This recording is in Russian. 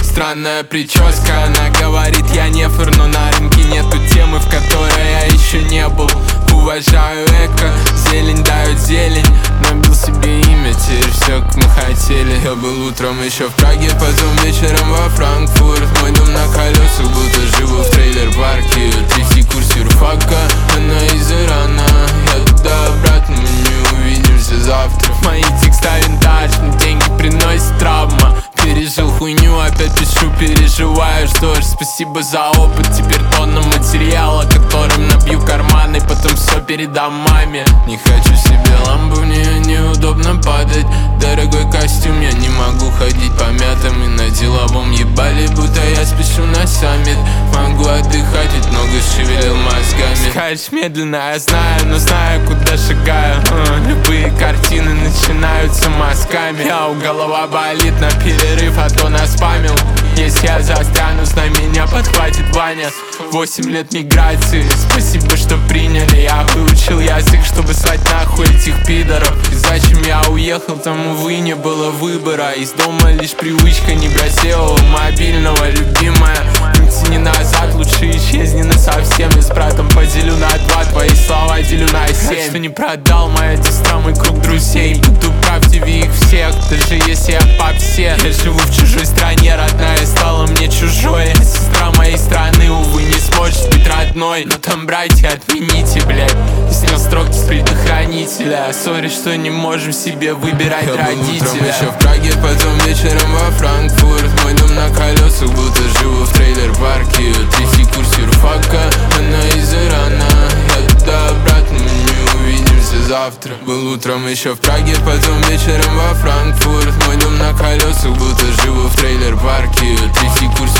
Странная прическа, она говорит, я нефр, но на рынке нету темы, в которой я еще не был. Уважаю эко, зелень дает зелень. Набил себе имя, теперь все как мы хотели. Я был утром еще в Праге, потом вечером во Франкфурт. Мой дом на колесах, будто живу в трейлер-парке. Третий курс юрфака, она из Ирана. Я туда обратно, мы не увидимся завтра. Мои текста винтаж, но деньги приносят травма. Пережил хуйню, опять пишу, переживаю, что ж. Спасибо за опыт, теперь тонна материала, которым набью карманы, потом все передам маме. Не хочу себе ламбу, в нее неудобно падать. Дорогой костюм, я не могу ходить помятым. И на деловом ебали, будто я спешу на саммит. Могу отдыхать, ведь много шевелил мозгами. Скачешь медленно, я знаю, но знаю, куда шагаю. Любые картины начинаются мазками. Голова болит на перерыв, а то наспамил. Если я застряну, знай, меня подхватит Ваня. 8 лет миграции, спасибо, что приняли. Я выучил язык, чтобы слать нахуй этих пидоров. И зачем я уехал, там, увы, не было выбора. Из дома лишь привычка, не бросила мобильного, любимая. Не назад, лучше исчезни насовсем. Я с братом поделю на 2, твои слова делю на 7. Что не продал, моя сестра, мой круг друзей. Буду прав, тебе их всех, даже если я попсе. Я живу в чужой стране, родная стала мне чужой. Сестра моей страны, увы, не сможет быть родной. Но там, братья, отмените, блядь. Снял строки с предохранителя. Сори, что не можем себе выбирать родителя. Утром еще в Праге, потом вечером во Франкфурт. Мой дом на колесах, будто живу в трейлер-парке. Третий курс юрфака, она из Ирана. Я туда обратно, мы не увидимся завтра. Был утром еще в Праге, потом вечером во Франкфурт. Мой дом на колесах, будто живу в трейлер-парке. Третий курс